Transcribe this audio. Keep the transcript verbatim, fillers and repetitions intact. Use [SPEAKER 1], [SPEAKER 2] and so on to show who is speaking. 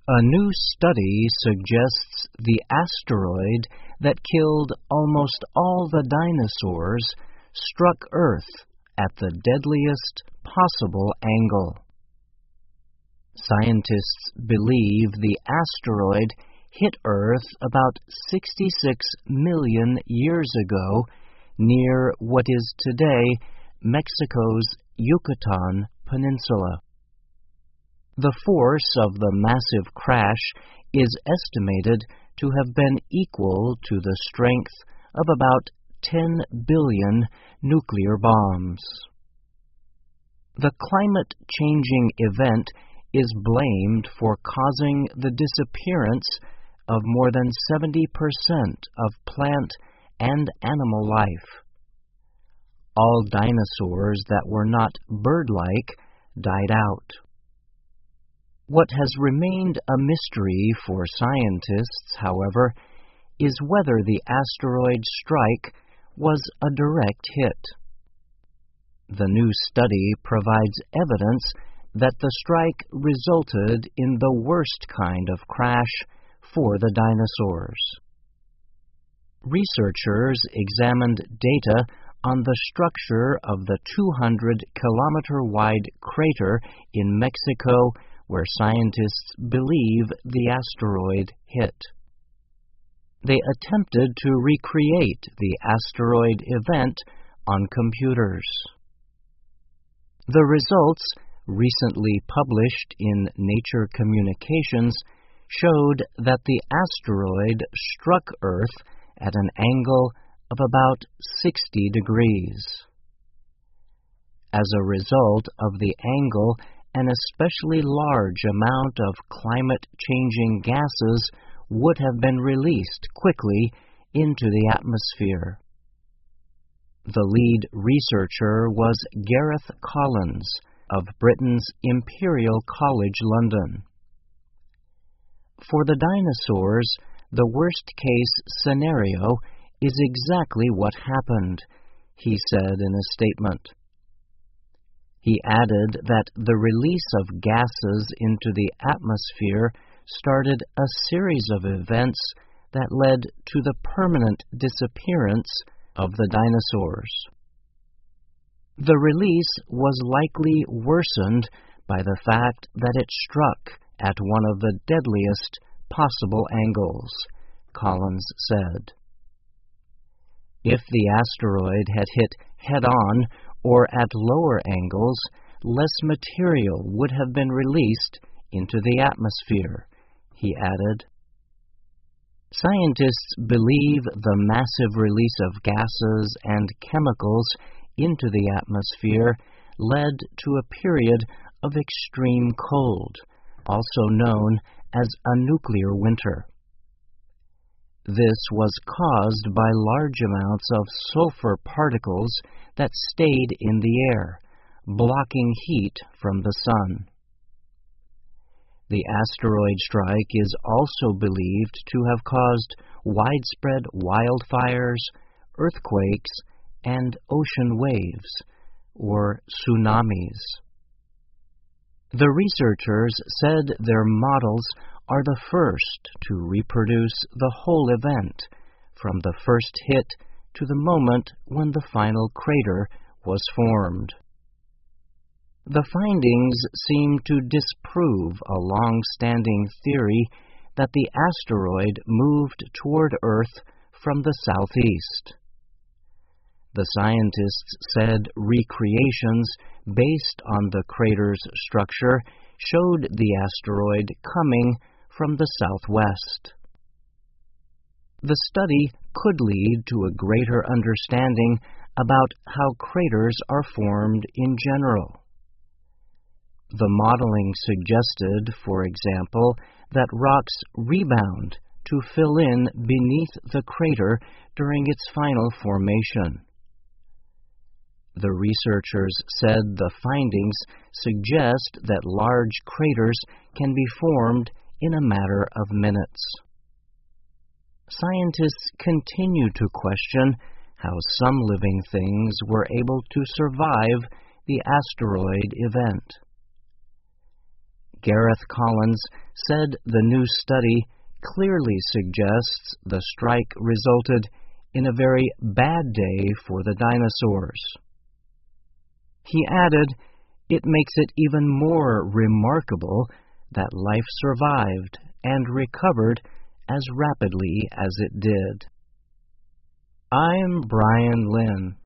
[SPEAKER 1] A new study suggests the asteroid that killed almost all the dinosaurs struck Earth at the deadliest possible angle. Scientists believe the asteroid hit Earth about sixty-six million years ago near what is today Mexico's Yucatan Peninsula. The force of the massive crash is estimated to have been equal to the strength of about ten billion nuclear bombs. The climate-changing event is blamed for causing the disappearance of more than seventy percent of plant and animal life. All dinosaurs that were not bird-like died out. What has remained a mystery for scientists, however, is whether the asteroid strike was a direct hit. The new study provides evidence that the strike resulted in the worst kind of crash for the dinosaurs. Researchers examined data on the structure of the two hundred kilometer wide crater in Mexico where scientists believe the asteroid hit. They attempted to recreate the asteroid event on computers. The results, recently published in Nature Communications, showed that the asteroid struck Earth at an angle of about sixty degrees. As a result of the angle, an especially large amount of climate-changing gases would have been released quickly into the atmosphere. The lead researcher was Gareth Collins of Britain's Imperial College London. For the dinosaurs, the worst-case scenario is exactly what happened, he said in a statement. He added that the release of gases into the atmosphere started a series of events that led to the permanent disappearance of the dinosaurs. The release was likely worsened by the fact that it struck at one of the deadliest possible angles, Collins said. If the asteroid had hit head-on or at lower angles, less material would have been released into the atmosphere, he added. Scientists believe the massive release of gases and chemicals into the atmosphere led to a period of extreme cold, also known as a nuclear winter. This was caused by large amounts of sulfur particles that stayed in the air, blocking heat from the sun. The asteroid strike is also believed to have caused widespread wildfires, earthquakes, and ocean waves, or tsunamis. The researchers said their models are the first to reproduce the whole event, from the first hit to the moment when the final crater was formed. The findings seem to disprove a long-standing theory that the asteroid moved toward Earth from the southeast. The scientists said recreations based on the crater's structure showed the asteroid coming from the southwest. The study could lead to a greater understanding about how craters are formed in general. The modeling suggested, for example, that rocks rebound to fill in beneath the crater during its final formation. The researchers said the findings suggest that large craters can be formed in a matter of minutes. Scientists continue to question how some living things were able to survive the asteroid event. Gareth Collins said the new study clearly suggests the strike resulted in a very bad day for the dinosaurs. He added, "It makes it even more remarkable that life survived and recovered as rapidly as it did." I'm Brian Lynn.